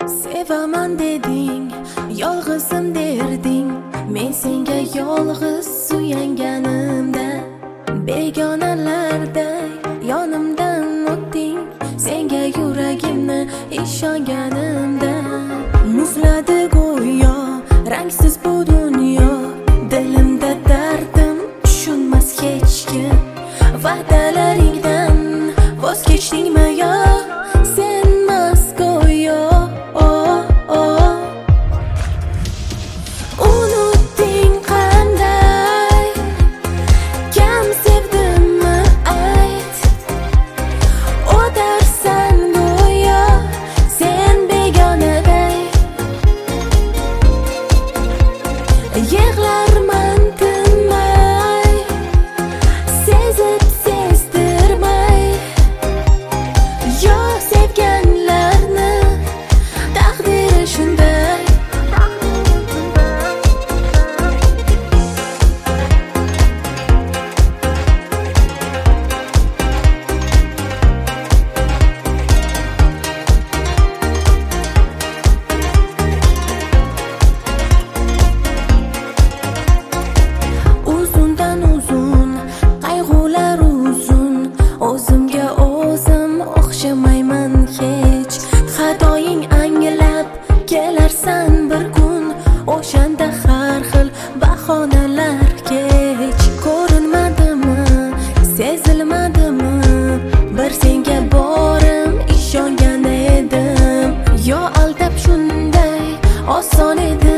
Sevaman deding, yolg'izim derding. Men senga yolg'iz suyanganimda, begonalarday yonimdan o'tding. Senga yuragimni ishonganimda, muzladi go'yo rangsiz bu dunyo. Dilimda dardim tushunmas hech kim. Va'dalaringdan voz kechdingmi yo? Senmas go'yo. Unutding qanday kam sevdimmi ayt. O'tarsan go'yo sen begonaday. Yig'larman tinmay, sezib sezdirmay. Yo sevganlarni taqdiri shunday. Uzundan uzun qayg'ular uzun, o'zimga o'zim o'xshamayman hech. Xatoying anglab kelarsan bir kun, o'shanda har xil bahonalar kech. Ko'rinmadimi, sezilmadimi, bir senga borim ishongan edim. Yo aldab shunday oson edi.